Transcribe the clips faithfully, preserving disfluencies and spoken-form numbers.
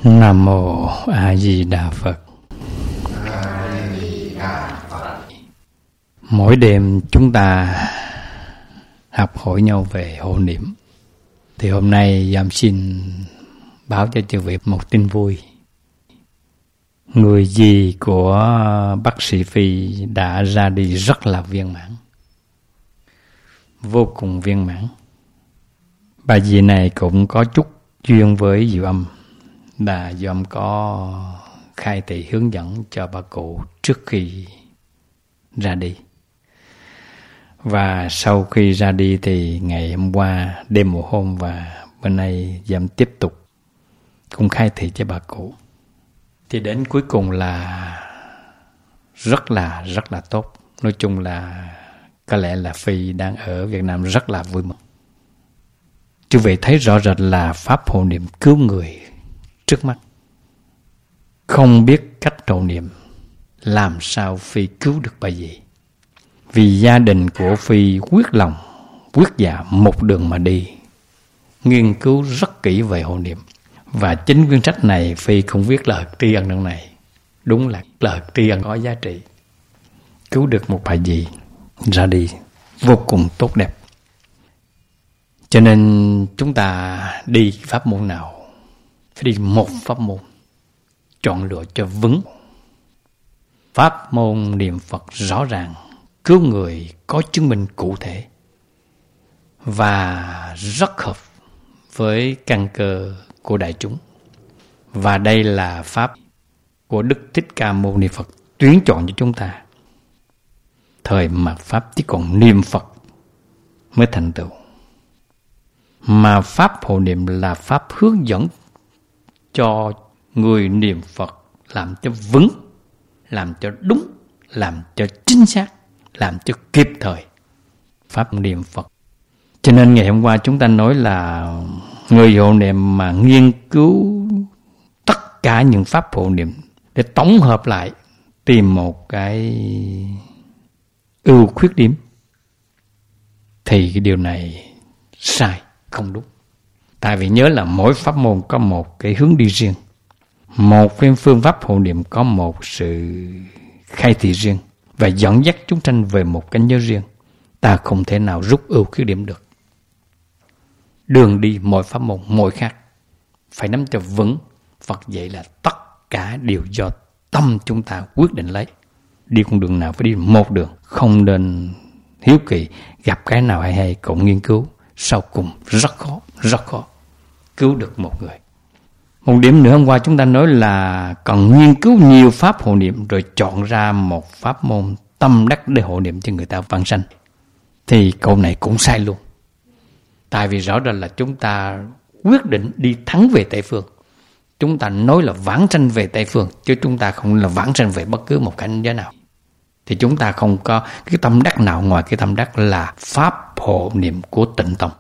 Nam mô A Di Đà Phật. Mỗi đêm chúng ta học hỏi nhau về hộ niệm. Thì hôm nay Giám xin báo cho chư vị một tin vui. Người dì của bác sĩ Phi đã ra đi rất là viên mãn, vô cùng viên mãn. Bà dì này cũng có chút duyên với Diệu Âm, là Diệu Âm có khai thị hướng dẫn cho bà cụ trước khi ra đi. Và sau khi ra đi thì ngày hôm qua đêm một hôm và bên nay Diệu Âm tiếp tục cũng khai thị cho bà cụ. Thì đến cuối cùng là rất là rất là tốt. Nói chung là có lẽ là Phi đang ở Việt Nam rất là vui mừng. Quý vị thấy rõ rệt là pháp hộ niệm cứu người trước mắt. Không biết cách hộ niệm, làm sao Phi cứu được bà dì? Vì gia đình của Phi quyết lòng, quyết dạ một đường mà đi, nghiên cứu rất kỹ về hộ niệm. Và chính quyển sách này Phi cũng viết lời tri ân trong này. Đúng là lời tri ân có giá trị. Cứu được một bà dì ra đi vô cùng tốt đẹp. Cho nên chúng ta đi pháp môn nào, phải đi một pháp môn, chọn lựa cho vững. Pháp môn niệm Phật rõ ràng, cứu người có chứng minh cụ thể và rất hợp với căn cơ của đại chúng. Và đây là pháp của Đức Thích Ca Mâu Ni Phật tuyển chọn cho chúng ta. Thời mạt Pháp chỉ còn niệm Phật mới thành tựu, mà pháp hộ niệm là pháp hướng dẫn cho người niệm Phật làm cho vững, làm cho đúng, làm cho chính xác, làm cho kịp thời. Pháp niệm Phật. Cho nên ngày hôm qua chúng ta nói là người hộ niệm mà nghiên cứu tất cả những pháp hộ niệm để tổng hợp lại, tìm một cái ưu khuyết điểm, thì cái điều này sai, không đúng. Tại vì nhớ là mỗi pháp môn có một cái hướng đi riêng, một cái phương pháp hộ niệm có một sự khai thị riêng và dẫn dắt chúng sanh về một cảnh giới riêng. Ta không thể nào rút ưu khuyết điểm được. Đường đi mỗi pháp môn mỗi khác, phải nắm cho vững. Phật dạy là tất cả đều do tâm chúng ta quyết định lấy. Đi con đường nào phải đi một đường, không nên hiếu kỳ, gặp cái nào hay hay cũng nghiên cứu. Sau cùng rất khó, rất khó cứu được một người. Một điểm nữa hôm qua chúng ta nói là cần nghiên cứu nhiều pháp hộ niệm rồi chọn ra một pháp môn tâm đắc để hộ niệm cho người ta vãng sanh. Thì câu này cũng sai luôn. Tại vì rõ ràng là chúng ta quyết định đi thắng về Tây Phương. Chúng ta nói là vãng sanh về Tây Phương, chứ chúng ta không là vãng sanh về bất cứ một cảnh giới nào. Thì chúng ta không có cái tâm đắc nào ngoài cái tâm đắc là pháp hộ niệm của Tịnh Tông.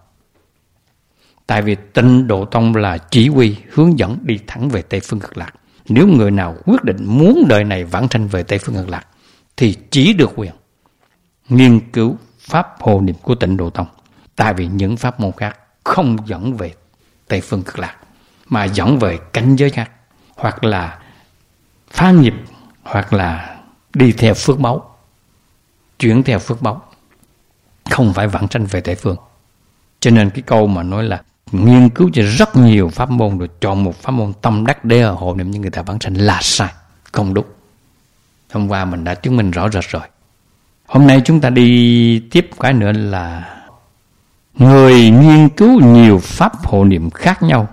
Tại vì Tịnh Độ Tông là chỉ huy hướng dẫn đi thẳng về Tây Phương Cực Lạc. Nếu người nào quyết định muốn đời này vãng sanh về Tây Phương Cực Lạc thì chỉ được quyền nghiên cứu pháp hộ niệm của Tịnh Độ Tông. Tại vì những pháp môn khác không dẫn về Tây Phương Cực Lạc, mà dẫn về cảnh giới khác, hoặc là phá nghiệp, hoặc là đi theo phước báu, chuyển theo phước báu, không phải vãng sanh về Tây Phương. Cho nên cái câu mà nói là nghiên cứu cho rất nhiều pháp môn rồi chọn một pháp môn tâm đắc để hộ niệm cho người ta vãng sanh là sai, không đúng. Hôm qua mình đã chứng minh rõ rệt rồi. Hôm nay chúng ta đi tiếp cái nữa là người nghiên cứu nhiều pháp hộ niệm khác nhau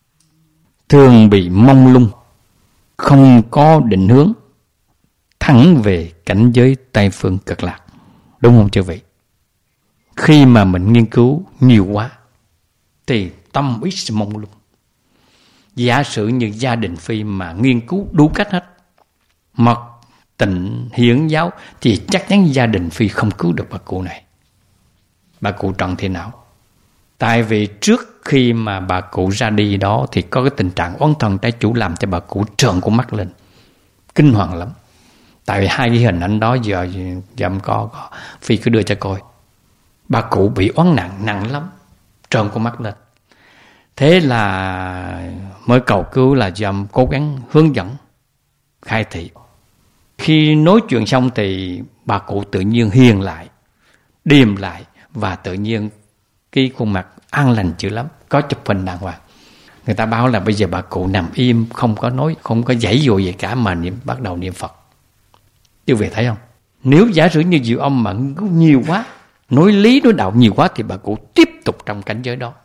thường bị mông lung, không có định hướng thẳng về cảnh giới Tây Phương Cực Lạc. Đúng không chư vị? Khi mà mình nghiên cứu nhiều quá thì tâm ý sẽ mông lung. Giả sử như gia đình Phi mà nghiên cứu đủ cách hết, mật tịnh hiến giáo, thì chắc chắn gia đình Phi không cứu được bà cụ này. Bà cụ trần thế nào? Tại vì trước khi mà bà cụ ra đi đó thì có cái tình trạng oán thần trái chủ làm cho bà cụ trợn con mắt lên, kinh hoàng lắm. Tại vì hai cái hình ảnh đó giờ giờ có, có Phi cứ đưa cho coi. Bà cụ bị oán nặng nặng lắm, trợn con mắt lên. Thế là mới cầu cứu là dòm cố gắng hướng dẫn, khai thị. Khi nói chuyện xong thì bà cụ tự nhiên hiền lại, điềm lại, và tự nhiên cái khuôn mặt an lành dữ lắm, có chụp hình đàng hoàng. Người ta báo là bây giờ bà cụ nằm im, không có nói, không có giãy dụa gì cả, mà niệm, bắt đầu niệm Phật. Quý vị thấy không? Nếu giả sử như Diệu Âm mà nhiều quá, nói lý nói đạo nhiều quá, thì bà cụ tiếp tục trong cảnh giới đó.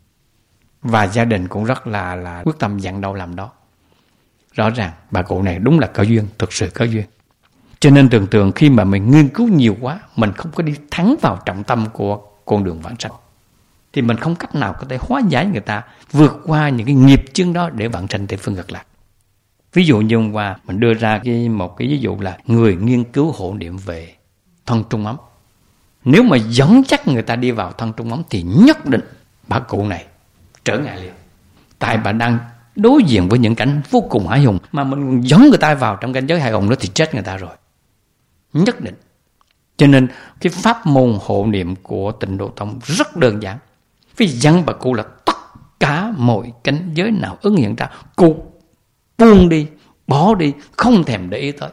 Và gia đình cũng rất là là quyết tâm dặn đâu làm đó. Rõ ràng bà cụ này đúng là có duyên, thực sự có duyên. Cho nên thường thường khi mà mình nghiên cứu nhiều quá, mình không có đi thẳng vào trọng tâm của con đường vãng sanh, thì mình không cách nào có thể hóa giải người ta vượt qua những cái nghiệp chướng đó để vãng sanh Tây Phương Cực Lạc. Ví dụ như hôm qua mình đưa ra cái, một cái ví dụ là người nghiên cứu hộ niệm về thân trung ấm. Nếu mà dẫn chắc người ta đi vào thân trung ấm thì nhất định bà cụ này trở ngại liền. Tại bà đang đối diện với những cảnh vô cùng hãi hùng, mà mình dẫn người ta vào trong cảnh giới hãi hùng đó thì chết người ta rồi. Nhất định. Cho nên cái pháp môn hộ niệm của Tịnh Độ Tông rất đơn giản. Vì dặn bà cụ là tất cả mọi cảnh giới nào ứng hiện ra, cụ buông đi, bỏ đi, không thèm để ý tới.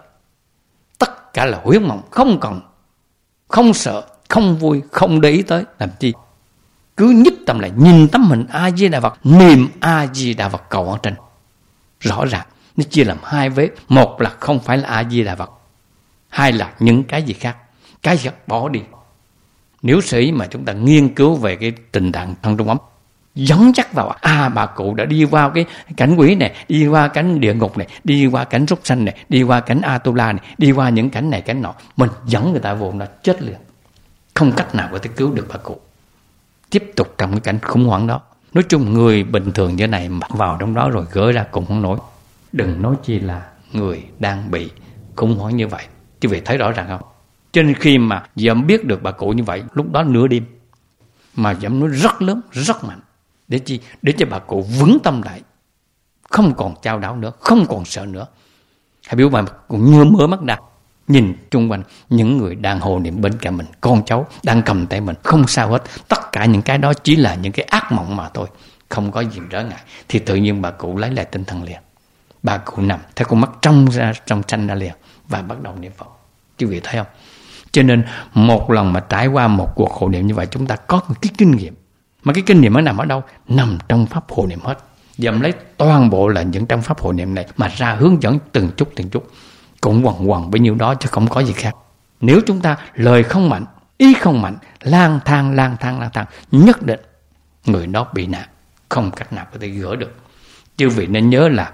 Tất cả là huyễn mộng, không cần, không sợ, không vui, không để ý tới. Làm chi? Cứ nhất tâm là nhìn tấm hình A-di-đà Phật, niệm A-di-đà Phật cầu ở trên. Rõ ràng, nó chia làm hai vế. Một là không phải là A-di-đà Phật, hai là những cái gì khác. Cái gì khác bỏ đi. Nếu sĩ mà chúng ta nghiên cứu về cái tình trạng thân trung ấm, dẫn chắc vào, à bà cụ đã đi qua cái cảnh quỷ này, đi qua cảnh địa ngục này, đi qua cảnh súc sanh này, đi qua cảnh Atula này, đi qua những cảnh này cảnh nọ, mình dẫn người ta vô là chết liền. Không cách nào có thể cứu được bà cụ. Tiếp tục trong cái cảnh khủng hoảng đó. Nói chung người bình thường như này mặc vào trong đó rồi gỡ ra cũng không nổi. Đừng nói chi là người đang bị khủng hoảng như vậy. Chứ vì thấy rõ ràng không? Cho nên khi mà dẫm biết được bà cụ như vậy, lúc đó nửa đêm, mà dẫm nói rất lớn, rất mạnh. Để chi? Để cho bà cụ vững tâm lại, không còn chao đảo nữa, không còn sợ nữa. Hãy biểu bà cũng như mở mắt ra, nhìn chung quanh những người đang hộ niệm bên cạnh mình, con cháu đang cầm tay mình, không sao hết. Tất cả những cái đó chỉ là những cái ác mộng mà thôi, không có gì trở ngại. Thì tự nhiên bà cụ lấy lại tinh thần liền. Bà cụ nằm, thấy con mắt trong ra, trong tranh ra liền, và bắt đầu niệm Phật. Quý vị thấy không? Cho nên một lần mà trải qua một cuộc hộ niệm như vậy, chúng ta có một cái kinh nghiệm. Mà cái kinh nghiệm nó nằm ở đâu? Nằm trong pháp hộ niệm hết. Dậm lấy toàn bộ là những trong pháp hộ niệm này mà ra hướng dẫn từng chút từng chút. Cũng quần quần bấy nhiêu đó chứ không có gì khác. Nếu chúng ta lời không mạnh, ý không mạnh, lang thang, lang thang, lang thang, nhất định người đó bị nạn, không cách nào có thể gỡ được. Chư vị nên nhớ là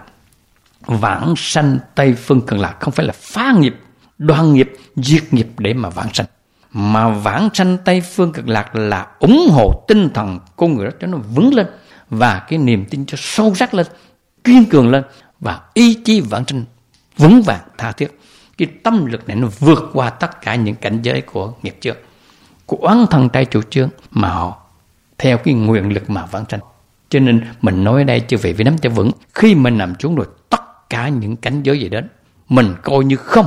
vãng sanh Tây Phương Cực Lạc không phải là phá nghiệp, đoan nghiệp, diệt nghiệp để mà vãng sanh. Mà vãng sanh Tây Phương Cực Lạc là ủng hộ tinh thần con người đó cho nó vững lên, và cái niềm tin cho sâu sắc lên, kiên cường lên, và ý chí vãng sanh vững vàng tha thiết. Cái tâm lực này nó vượt qua tất cả những cảnh giới của nghiệp chướng, của oán thân trai chủ chướng, mà họ theo cái nguyện lực mà vãng sanh. Cho nên mình nói ở đây chư vị phải nắm cho vững. Khi mình nằm xuống rồi, tất cả những cảnh giới gì đến, mình coi như không.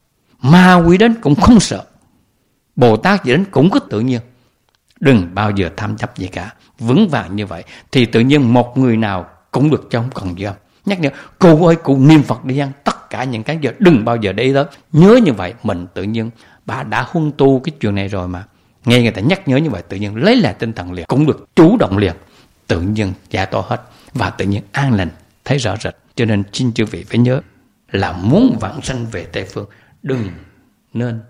Ma quỷ đến cũng không sợ, Bồ Tát gì đến cũng có tự nhiên. Đừng bao giờ tham chấp gì cả. Vững vàng như vậy thì tự nhiên một người nào cũng được, chứ không cần gì không. Nhắc nhở, cụ ơi cụ niệm Phật đi ăn. Tất cả những cái giờ đừng bao giờ để ý tới. Nhớ như vậy mình tự nhiên, bà đã huân tu cái chuyện này rồi mà, nghe người ta nhắc nhớ như vậy, tự nhiên lấy lại tinh thần liền, cũng được chủ động liền, tự nhiên giải tỏa hết, và tự nhiên an lành, thấy rõ rệt. Cho nên xin chư vị phải nhớ là muốn vãng sanh về Tây Phương, đừng nên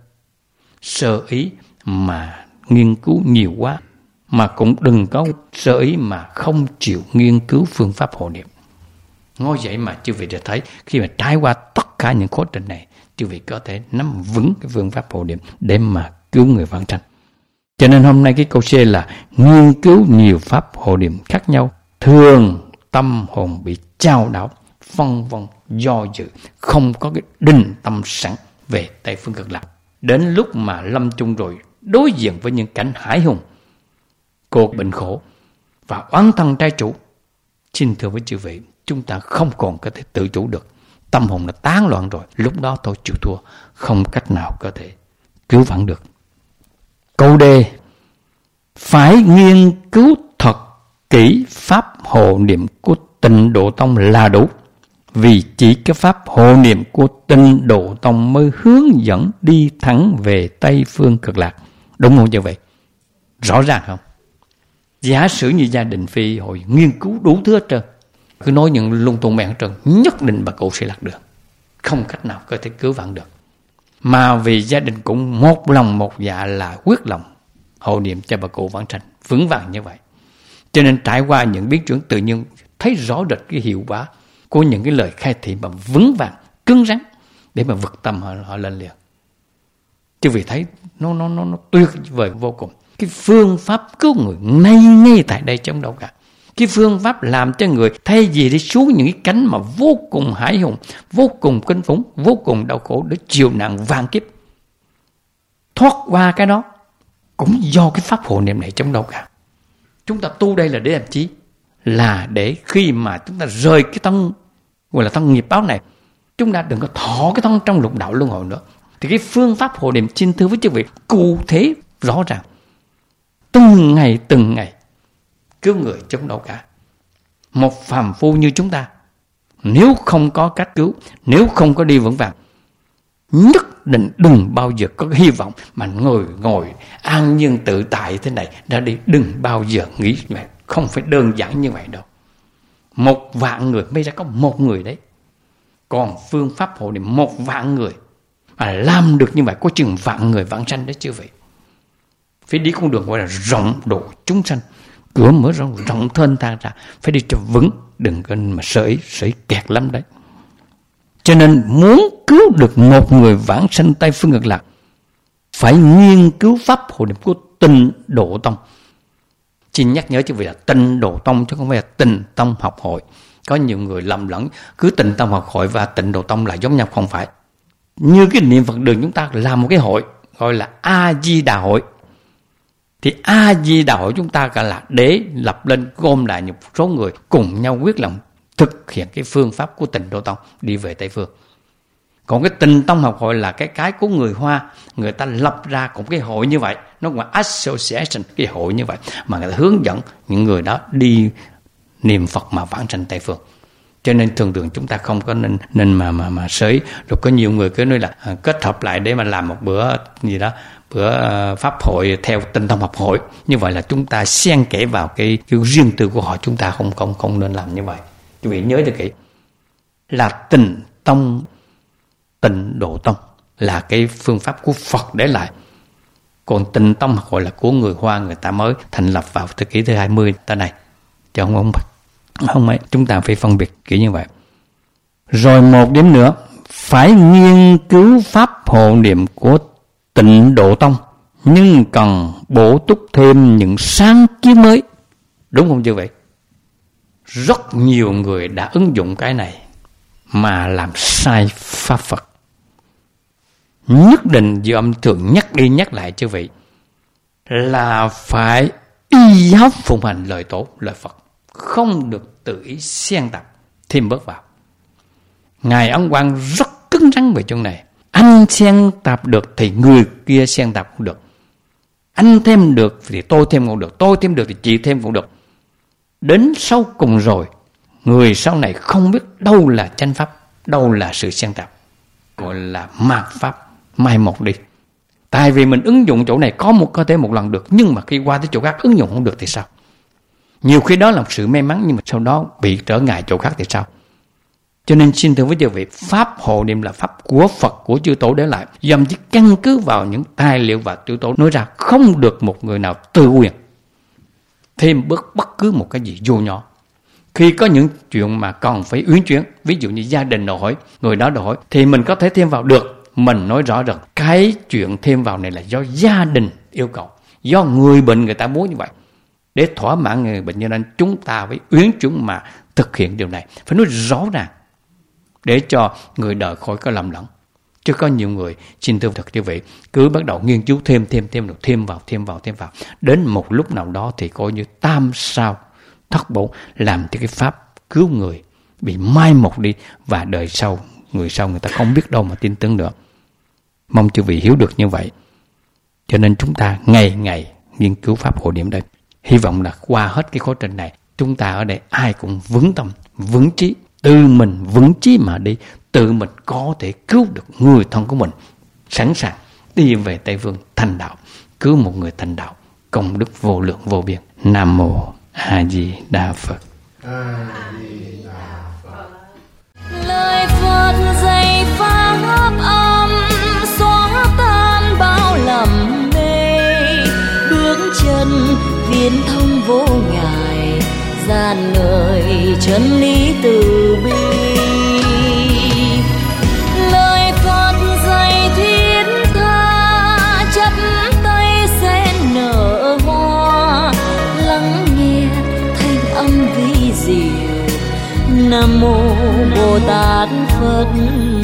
sơ ý mà nghiên cứu nhiều quá, mà cũng đừng có sơ ý mà không chịu nghiên cứu phương pháp hộ niệm. Ngồi vậy mà chư vị đã thấy, khi mà trải qua tất cả những quá trình này, chư vị có thể nắm vững cái phương pháp hộ niệm để mà cứu người vãng sanh. Cho nên hôm nay cái câu C là nghiên cứu nhiều pháp hộ niệm khác nhau, thường tâm hồn bị chao đảo, phân vân, do dự, không có cái định tâm sẵn về Tây Phương Cực Lạc. Đến lúc mà lâm chung rồi, đối diện với những cảnh hãi hùng, cuộc bệnh khổ và oán thân trai chủ, xin thưa với chư vị, chúng ta không còn có thể tự chủ được. Tâm hồn đã tán loạn rồi, lúc đó tôi chịu thua, không cách nào có thể cứu vãn được. Câu D, phải nghiên cứu thật kỹ pháp hộ niệm của Tịnh Độ Tông là đủ. Vì chỉ cái pháp hộ niệm của Tịnh Độ Tông mới hướng dẫn đi thẳng về Tây Phương Cực Lạc. Đúng không như vậy? Rõ ràng không? Giả sử như gia đình Phi hồi nghiên cứu đủ thứ hết trơn, cứ nói những lung tung bèn hết trơn, nhất định bà cụ sẽ lạc đường. Không cách nào có thể cứu vãn được. Mà vì gia đình cũng một lòng một dạ là quyết lòng hộ niệm cho bà cụ vãng sanh vững vàng như vậy. Cho nên trải qua những biến chuyển tự nhiên thấy rõ rệt cái hiệu quả của những cái lời khai thị mà vững vàng, cứng rắn để mà vực tâm họ, họ lên liền. Chứ vì thấy nó, nó, nó, nó tuyệt vời vô cùng. Cái phương pháp cứu người ngay ngay tại đây trong đâu cả. Cái phương pháp làm cho người thay vì đi xuống những cái cánh mà vô cùng hãi hùng, vô cùng kinh khủng, vô cùng đau khổ để chịu nạn vạn kiếp, thoát qua cái đó cũng do cái pháp hộ niệm này trong đâu cả. Chúng ta tu đây là để làm chi? Là để khi mà chúng ta rời cái thân gọi là thân nghiệp báo này, chúng ta đừng có thọ cái thân trong lục đạo luân hồi nữa. Thì cái phương pháp hộ niệm xin thưa với quý vị cụ thể rõ ràng, từng ngày từng ngày cứu người trong đâu cả. Một phàm phu như chúng ta, nếu không có cách cứu, nếu không có đi vững vàng, nhất định đừng bao giờ có hy vọng mà ngồi ngồi an nhiên tự tại thế này đã đi. Đừng bao giờ nghĩ như vậy. Không phải đơn giản như vậy đâu. Một vạn người mới ra có một người đấy. Còn phương pháp hộ niệm một vạn người mà làm được như vậy, có chừng vạn người vãng sanh đấy chứ vậy. Phải đi con đường gọi là rộng độ chúng sanh, cửa mở rộng rộng thênh thang ra, phải đi cho vững, đừng có mà sợi sợi kẹt lắm đấy. Cho nên muốn cứu được một người vãng sanh Tây Phương Cực Lạc, phải nghiên cứu pháp hộ niệm của Tịnh Độ Tông. Xin nhắc nhớ chứ vì là Tịnh Độ Tông chứ không phải là Tịnh Tông học hội. Có nhiều người lầm lẫn cứ Tịnh Tông học hội và Tịnh Độ Tông là giống nhau, không phải. Như cái niệm Phật đường chúng ta làm một cái hội gọi là A Di Đà hội, thì A Di Đà hội chúng ta cả là để lập lên gom lại một số người cùng nhau quyết lòng thực hiện cái phương pháp của Tịnh Độ Tông đi về Tây Phương. Còn cái Tịnh Tông học hội là cái cái của người Hoa, người ta lập ra cũng cái hội như vậy, nó gọi association, cái hội như vậy mà người ta hướng dẫn những người đó đi niệm Phật mà vãng sanh Tây Phương. Cho nên thường thường chúng ta không có nên nên mà mà mà sới. Rồi có nhiều người cứ nói là à, kết hợp lại để mà làm một bữa gì đó, bữa uh, pháp hội theo Tịnh Tông học hội. Như vậy là chúng ta xen kẽ vào cái, cái riêng tư của họ, chúng ta không không không nên làm như vậy. Quý vị nhớ cho kỹ là Tịnh Tông, Tịnh Độ Tông là cái phương pháp của Phật để lại. Còn Tịnh Tông học hội là của người Hoa, người ta mới thành lập vào thế kỷ thứ hai mươi ta này. Chứ không không không ấy, chúng ta phải phân biệt kiểu như vậy. Rồi một điểm nữa, phải nghiên cứu pháp hộ niệm của Tịnh Độ Tông, nhưng cần bổ túc thêm những sáng kiến mới. Đúng không như vậy? Rất nhiều người đã ứng dụng cái này mà làm sai pháp Phật. Nhất định Diệu Âm thường nhắc đi nhắc lại chứ vậy, là phải y giáo phụng hành lời tổ, lời Phật, không được tự ý xen tạp thêm bớt vào. Ngài Ấn Quang rất cứng rắn về chỗ này. Anh xen tạp được thì người kia xen tạp cũng được. Anh thêm được thì tôi thêm cũng được, tôi thêm được thì chị thêm cũng được. Đến sau cùng rồi, người sau này không biết đâu là chánh pháp, đâu là sự xen tạp, gọi là mạt pháp, mai một đi. Tại vì mình ứng dụng chỗ này có một có thể một lần được, nhưng mà khi qua tới chỗ khác ứng dụng không được thì sao? Nhiều khi đó là một sự may mắn, nhưng mà sau đó bị trở ngại chỗ khác thì sao? Cho nên xin thưa với quý vị, pháp hộ niệm là pháp của Phật, của chư tổ để lại, dòng chỉ căn cứ vào những tài liệu và chư tổ nói ra, không được một người nào tự quyền thêm bất bất cứ một cái gì vô nhỏ. Khi có những chuyện mà còn phải uyển chuyển, ví dụ như gia đình đòi hỏi, người đó đòi hỏi, thì mình có thể thêm vào được. Mình nói rõ rằng cái chuyện thêm vào này là do gia đình yêu cầu, do người bệnh người ta muốn như vậy. Để thỏa mãn người bệnh, cho nên chúng ta phải uyển chuyển mà thực hiện điều này, phải nói rõ ràng để cho người đời khỏi có lầm lẫn. Chứ có nhiều người xin thưa thật như vậy, cứ bắt đầu nghiên cứu thêm thêm thêm được thêm vào thêm vào thêm vào, đến một lúc nào đó thì coi như tam sao thất bổ, làm cho cái pháp cứu người bị mai một đi, và đời sau người sau người ta không biết đâu mà tin tưởng nữa. Mong chư vị hiểu được như vậy. Cho nên chúng ta ngày ngày nghiên cứu pháp hộ niệm đây. Hy vọng là qua hết cái khóa trình này, chúng ta ở đây ai cũng vững tâm, vững trí, tự mình vững trí mà đi, tự mình có thể cứu được người thân của mình, sẵn sàng đi về Tây Phương thành đạo, cứu một người thành đạo, công đức vô lượng vô biên. Nam mô A Di Đà Phật. A Di Đà Phật. Lời Phật dạy pháp âm xóa tan bao lầm mê, bước chân viễn thông vô ngại, dàn người chân lý từ bi. Lời Phật dạy thiết tha, chắp tay sen nở hoa, lắng nghe thanh âm vi diệu. Nam mô Bồ Tát Phật